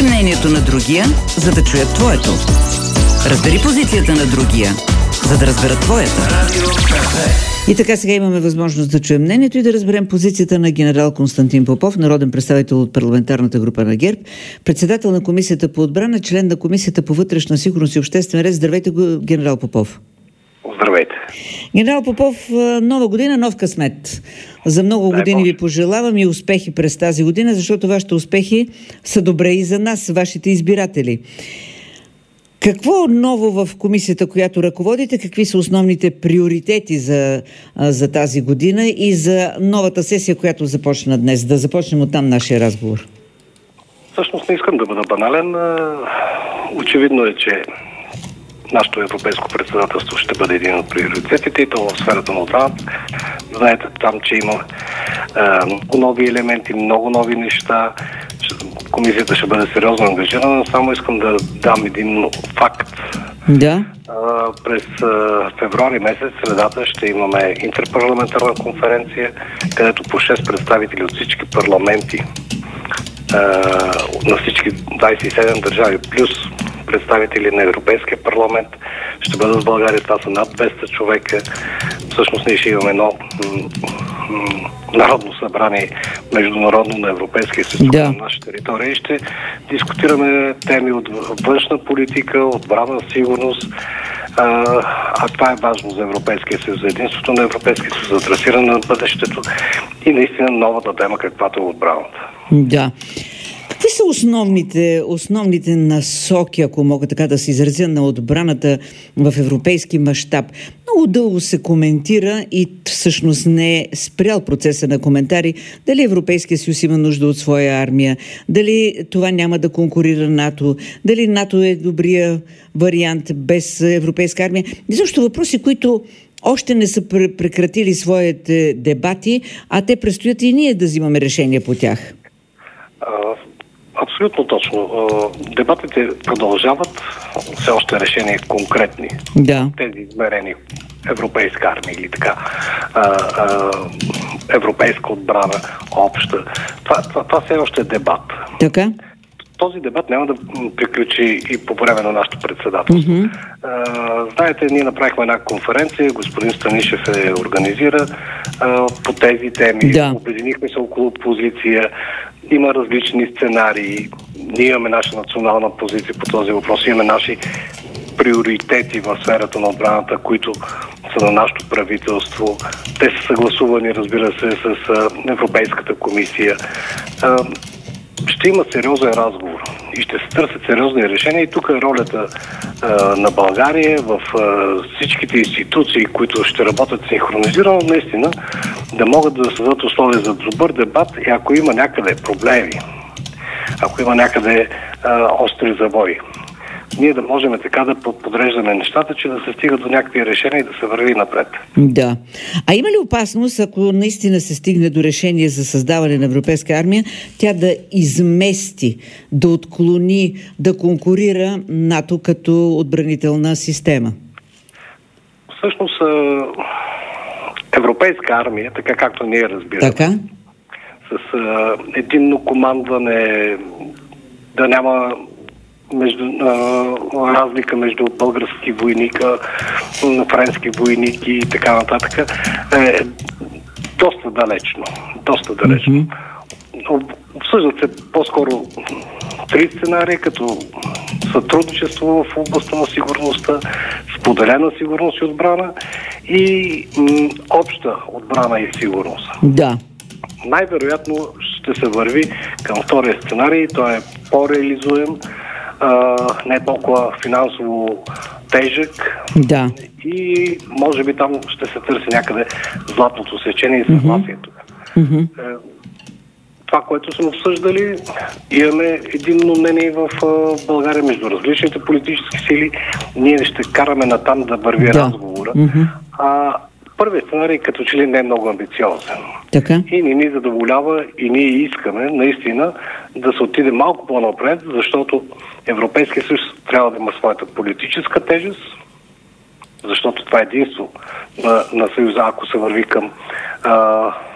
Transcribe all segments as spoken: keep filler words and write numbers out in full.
Чуй мнението на другия, за да чуят твоето. Разбери позицията на другия, за да разберат твоята. И така сега имаме възможност да чуем мнението и да разберем позицията на генерал Константин Попов, народен представител от парламентарната група на ГЕРБ, председател на Комисията по отбрана, член на Комисията по вътрешна сигурност и обществен ред. Здравейте, генерал Попов. Здравейте. Генерал Попов, нова година, нов късмет. За много Дай години Боже. ви пожелавам и успехи през тази година, защото вашите успехи са добре и за нас, вашите избиратели. Какво ново в комисията, която ръководите? Какви са основните приоритети за, за тази година и за новата сесия, която започна днес? Да започнем оттам нашия разговор. Всъщност не искам да бъда банален. Очевидно е, че нашето европейско председателство ще бъде един от приоритетите и то в сферата на отбраната. Знаете там, че има е, много нови елементи, много нови неща. Комисията ще бъде сериозно ангажирана. Само искам да дам един факт. Да. Е, през е, февруари месец, средата, ще имаме интерпарламентарна конференция, където по шест представители от всички парламенти е, на всички двадесет и седем държави, плюс представители на Европейския парламент ще бъдат в България. Това са над двеста човека. Всъщност ние ще имаме едно м- м- народно събрание международно на Европейския съюз да. на наша територия и ще дискутираме теми от външна политика, отбрана, сигурност. А, а това е важно за Европейския съюз, за единството на Европейския съюз, за трасиране на бъдещето и наистина новата тема, каквато е отбраната. Да. Какви са основните, основните насоки, ако мога така да се изразя, на отбраната в европейски мащаб? Много дълго се коментира и всъщност не е спрял процеса на коментари дали Европейския съюз има нужда от своя армия, дали това няма да конкурира НАТО, дали НАТО е добрия вариант без европейска армия. И също въпроси, които още не са прекратили своите дебати, а те предстоят и ние да взимаме решения по тях. Абсолютно точно. Дебатите продължават. Все още решения конкретни. Да. Тези измерени европейска армия или така а, а, европейска отбрана, обща. Това, това, това все още е дебат. Така? Този дебат няма да приключи и по време на нашето председателство. Mm-hmm. А, знаете, ние направихме една конференция, господин Станишев е организира а, по тези теми. Да. Обединихме се около позиция. Има различни сценарии. Ние имаме наша национална позиция по този въпрос. Имаме наши приоритети в сферата на отбраната, които са на нашето правителство. Те са съгласувани, разбира се, с Европейската комисия. А, ще има сериозен разговор и ще се търсят сериозни решения. И тук е ролята а, на България в а, всичките институции, които ще работят синхронизирано, наистина да могат да създадат условия за добър дебат и ако има някъде проблеми, ако има някъде а, остри завои, ние да можем така да подреждаме нещата, че да се стига до някакви решения и да се върви напред. Да. А има ли опасност, ако наистина се стигне до решение за създаване на европейска армия, тя да измести, да отклони, да конкурира НАТО като отбранителна система? Всъщност, европейска армия, така както ние разбираме, така? с а, единно командване, да няма между, а, разлика между български войника, френски войники и така нататък, е доста далечно. Доста далечно. Mm-hmm. Обсъждат се по-скоро три сценария, като сътрудничество в областта на сигурността, споделена сигурност и отбрана и м- обща отбрана и сигурност. Да. Най-вероятно ще се върви към втория сценарий. Той е по-реализуем, а, не е толкова финансово тежък. Да. И може би там ще се търси някъде златното сечение и съгласието. Mm-hmm. Това, което сме обсъждали, имаме единно мнение в България между различните политически сили. Ние ще караме натам да върви да. разговора. Mm-hmm. А първият сценарий като че ли не е много амбициозен. Така? И не ни задоволява и ние искаме наистина да се отиде малко по-напред, защото Европейския съюз трябва да има своята политическа тежест, защото това е единство на, на съюза, ако се върви към а,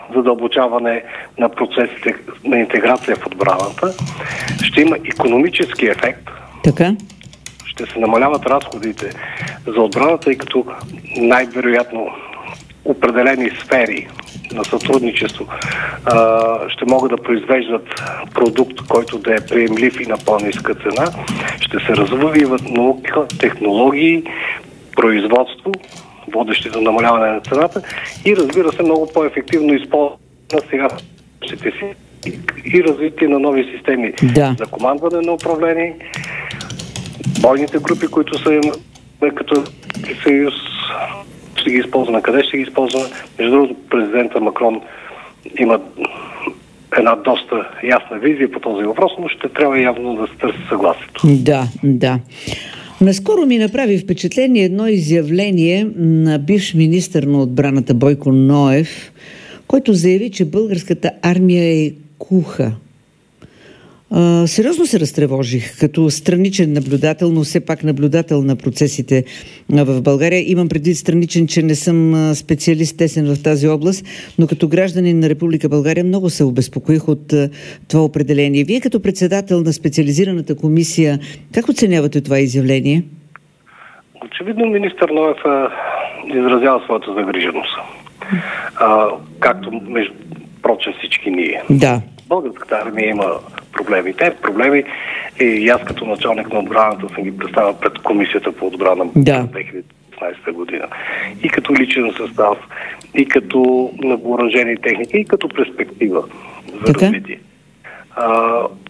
задълбочаване на процесите на интеграция в отбраната. Ще има икономически ефект. Така. Ще се намаляват разходите за отбраната, тъй като най-вероятно определени сфери на сътрудничество а, ще могат да произвеждат продукт, който да е приемлив и на по-ниска цена. Ще се развиват наука, технологии, производство, водещи до намаляване на цената и, разбира се, много по-ефективно използване на сега ще си и развитие на нови системи да. за командване на управление, бойните групи, които са като съюз, ще ги използваме, къде ще ги използваме. Между другото, президента Макрон има една доста ясна визия по този въпрос, но ще трябва явно да се търси съгласието. Да, да. Наскоро ми направи впечатление едно изявление на бивш министър на отбраната Бойко Ноев, който заяви, че българската армия е куха. А, сериозно се разтревожих, като страничен наблюдател, но все пак наблюдател на процесите в България. Имам предвид страничен, че не съм специалист тесен в тази област, но като гражданин на Република България много се обезпокоих от това определение. Вие като председател на специализираната комисия, как оценявате това изявление? Очевидно министър Ноев изразява своята загриженост. А, както между прочим всички ние. Да. Българската армия има проблеми. Те проблеми и аз като началник на отбраната съм ги представил пред комисията по отбрана да. две хиляди и петнадесета година. И като личен състав, и като въоръжени техники, и като перспектива за така? развитие. А,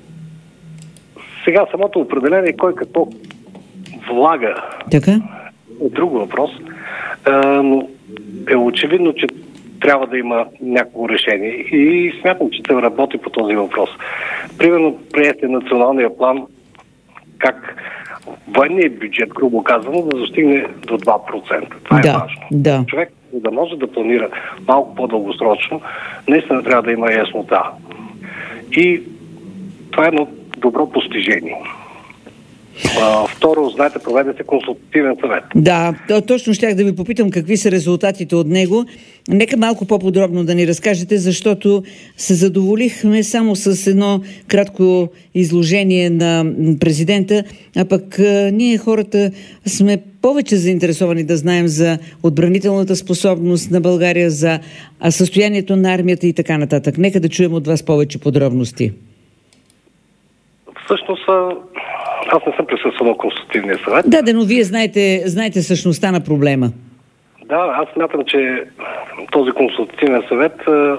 сега самото определение кой какво влага така? е друг въпрос, а, но е очевидно, че трябва да има някакво решение и смятам, че се работи по този въпрос. Примерно приятел националния план, как военният бюджет, грубо казано, да достигне до два процента. Това да, е важно. Да. Човек, за да може да планира малко по-дългосрочно, наистина трябва да има яснота. И това е едно добро постижение. Uh, второ, знаете, проведе се консултативен съвет. Да, точно щях да ви попитам какви са резултатите от него. Нека малко по-подробно да ни разкажете, защото се задоволихме само с едно кратко изложение на президента, а пък а, ние хората сме повече заинтересовани да знаем за отбранителната способност на България, за състоянието на армията и така нататък. Нека да чуем от вас повече подробности. Всъщност, аз не съм присъствал на консултативния съвет. Да, да, но вие знаете, знаете същността на проблема. Да, аз смятам, че този консултативен съвет а,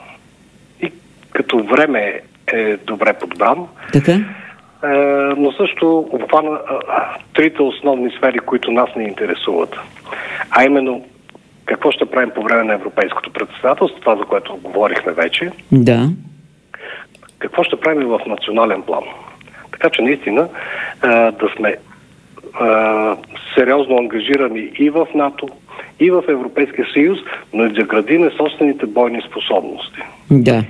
и като време е добре подбран. Така? А, но също обхвана а, трите основни сфери, които нас не интересуват. А именно, какво ще правим по време на европейското председателство, това за което говорихме вече. Да. Какво ще правим в национален план. Така че наистина а, да сме а, сериозно ангажирани и в НАТО, и в Европейския съюз, но и да градиме собствените бойни способности. Да.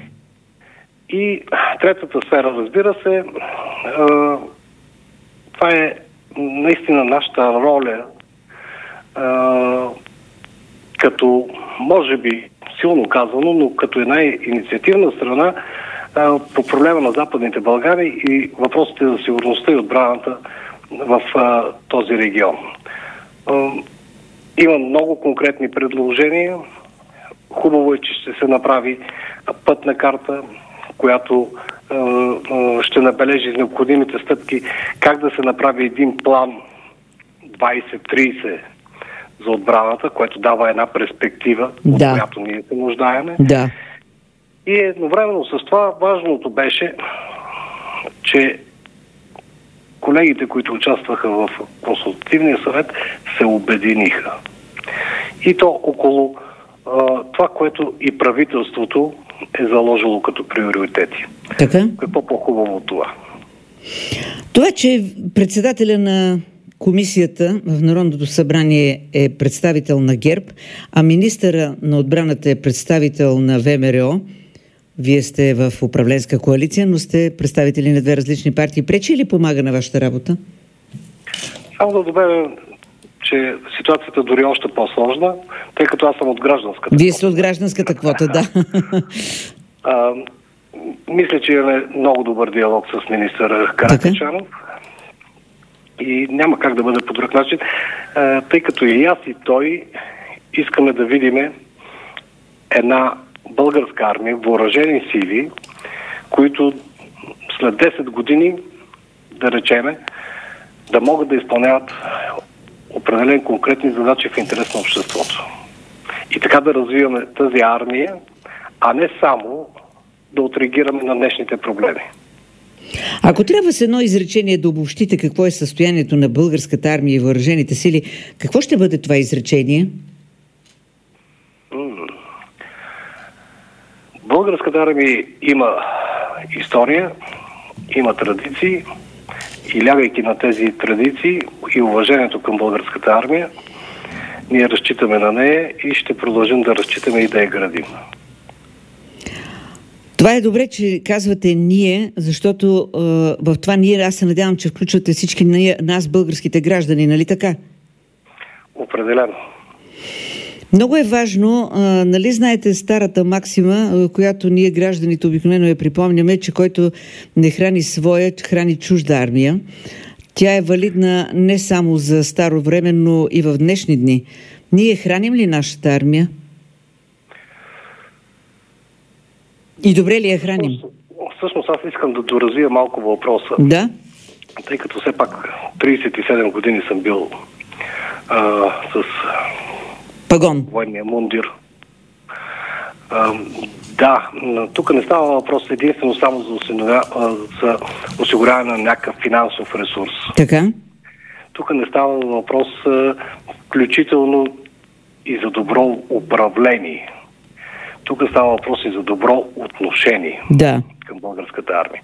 И третата сфера, разбира се, а, това е наистина нашата роля а, като, може би, силно казано, но като една инициативна страна а, по проблема на Западните Балкани и въпросите за сигурността и отбраната в а, този регион. А, има много конкретни предложения. Хубаво е, че ще се направи пътна карта, която а, а, ще набележи необходимите стъпки, как да се направи един план двайсет трийсет за отбраната, което дава една перспектива, да. от която ние се нуждаеме. Да. И едновременно с това важното беше, че колегите, които участваха в консултативния съвет, се обединиха. И то около а, това, което и правителството е заложило като приоритети. Така? Какво по-хубаво от това? Това, че председателя на комисията в Народното събрание е представител на ГЕРБ, а министъра на отбраната е представител на ВМРО, вие сте в управленска коалиция, но сте представители на две различни партии. Пречи или помага на вашата работа? Само да добавя, че ситуацията дори е още по-сложна, тъй като аз съм от гражданската. Вие сте от гражданската квота, да. А, мисля, че имаме много добър диалог с министър Каракачанов и няма как да бъде по друг начин, а, тъй като и аз и той искаме да видим една българска армия, въоръжени сили, които след десет години, да речеме, да могат да изпълняват определени конкретни задачи в интерес на обществото. И така да развиваме тази армия, а не само да отреагираме на днешните проблеми. Ако трябва с едно изречение да обобщите какво е състоянието на българската армия и въоръжените сили, какво ще бъде това изречение? Българската армия има история, има традиции и лягайки на тези традиции и уважението към българската армия, ние разчитаме на нея и ще продължим да разчитаме и да я градим. Това е добре, че казвате ние, защото е, в това ние, аз се надявам, че включвате всички ние, нас, българските граждани, нали така? Определено. Много е важно, а, нали знаете старата максима, а, която ние гражданите обикновено я припомняме, че който не храни своя, храни чужда армия. Тя е валидна не само за старо време, но и в днешни дни. Ние храним ли нашата армия? И добре ли я храним? Всъщност аз искам да доразвия малко въпроса. Да? Тъй като все пак тридесет и седем години съм бил а, с пагон. Военния мундир. А, да, тук не става въпрос единствено само за, осигуря... за осигуряване на някакъв финансов ресурс. Така? Тук не става въпрос включително и за добро управление. Тук става въпрос и за добро отношение да. Към българската армия.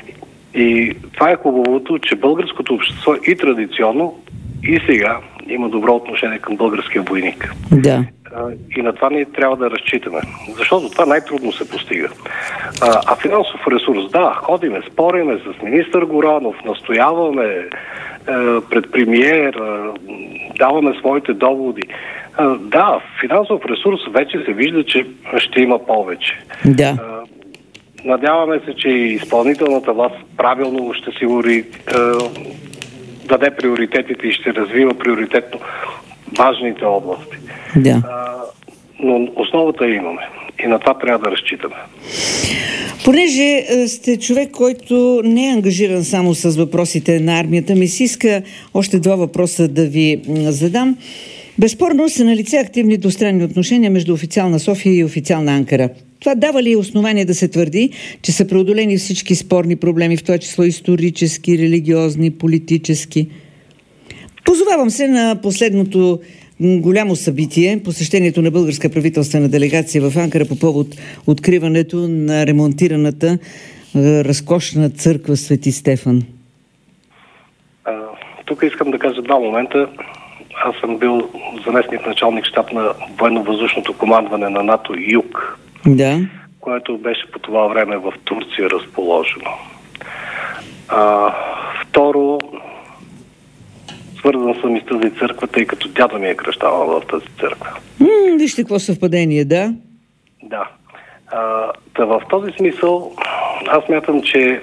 И това е хубавото, че българското общество и традиционно, и сега има добро отношение към българския войник. Да. И на това ние трябва да разчитаме. Защото това най-трудно се постига. А, а финансов ресурс, да, ходиме, спориме с министър Горанов, настояваме е, пред премиер, е, даваме своите доводи. Е, да, финансов ресурс вече се вижда, че ще има повече. Да. Е, надяваме се, че и изпълнителната власт правилно ще сигури е, даде приоритетите и ще развива приоритетно важните области. Да. А, но основата имаме. И на това трябва да разчитаме. Понеже сте човек, който не е ангажиран само с въпросите на армията, ми си иска още два въпроса да ви задам. Безспорно са налице активни двустранни отношения между официална София и официална Анкара. Това дава ли основание да се твърди, че са преодолени всички спорни проблеми, в това число исторически, религиозни, политически? Позовавам се на последното голямо събитие, посещението на българска правителствена делегация в Анкара по повод откриването на ремонтираната е, разкошна църква Свети Стефан. А, тук искам да кажа два момента. Аз съм бил заместник началник щаб на военно-въздушното командване на НАТО Юг, да. което беше по това време в Турция разположено. А, второ, свързан съм и с тази църква, тъй като дядо ми е кръщавал в тази църква. М, вижте какво съвпадение, да? Да. А, та в този смисъл аз мятам, че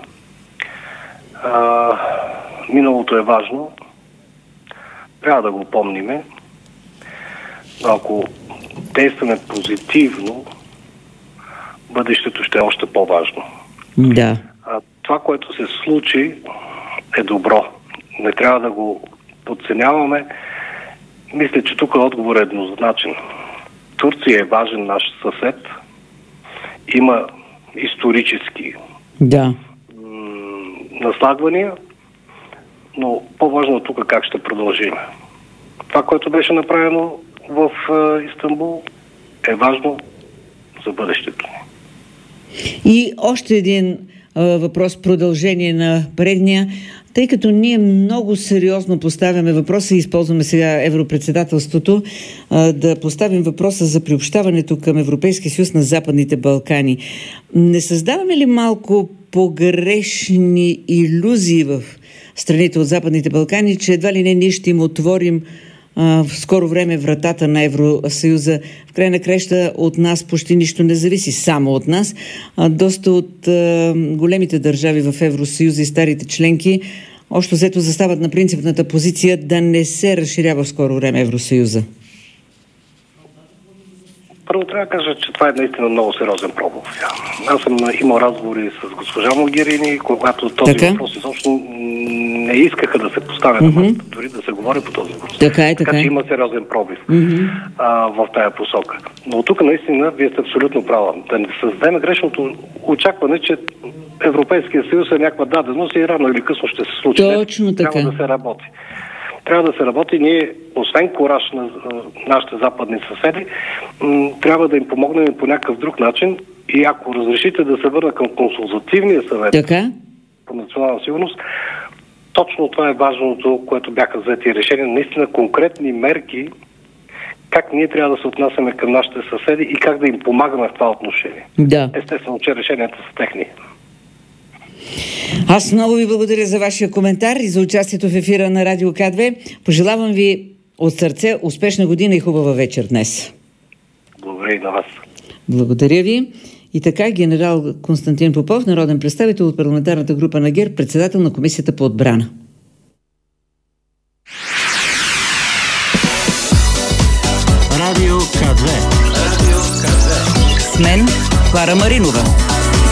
а, миналото е важно. Трябва да го помниме. Но ако действаме позитивно, бъдещето ще е още по-важно. Да. А, това, което се случи, е добро. Не трябва да го подценяваме. Мисля, че тук отговор е еднозначен. Турция е важен наш съсед. Има исторически да. м- наслагвания, но по-важно тук е как ще продължим. Това, което беше направено в е, Истанбул, е важно за бъдещето ни. И още един а, въпрос, продължение на предния. Тъй като ние много сериозно поставяме въпроса и използваме сега европредседателството, а, да поставим въпроса за приобщаването към Европейския съюз на Западните Балкани. Не създаваме ли малко погрешни илюзии в страните от Западните Балкани, че едва ли не ние ще им отворим а, в скоро време вратата на Евросъюза. В край на краща от нас почти нищо не зависи, само от нас. А, доста от а, големите държави в Евросъюза и старите членки още взето застават на принципната позиция да не се разширява в скоро време Евросъюза. Първо трябва да кажа, че това е наистина много сериозен пробов. Аз съм имал разговори с госпожа Могерини, когато този така? въпрос изобщо не искаха да се поставя mm-hmm. на масата, дори да се говори по този въпрос. Така е, така, така че има сериозен пробив mm-hmm. а, в тая посока. Но от тук наистина вие сте абсолютно права. Да не създадем грешното очакване, че Европейския съюз е някаква даденост и рано или късно ще се случи. Точно така. Трябва да се работи. Трябва да се работи. Ние, освен кураж на нашите западни съседи, м- трябва да им помогнем по някакъв друг начин и ако разрешите да се върна към консултативния съвет така? по национална сигурност, точно това е важното, което бяха взети решения. Наистина конкретни мерки, как ние трябва да се отнасяме към нашите съседи и как да им помагаме в това отношение. Да. Естествено, че решенията са техни. Аз много ви благодаря за вашия коментар и за участието в ефира на Радио К две. Пожелавам ви от сърце успешна година и хубава вечер днес. Благодаря и на вас. Благодаря ви. И така, генерал Константин Попов, народен представител от парламентарната група на ГЕРБ, председател на Комисията по отбрана. Радио К две. С мен Клара Маринова.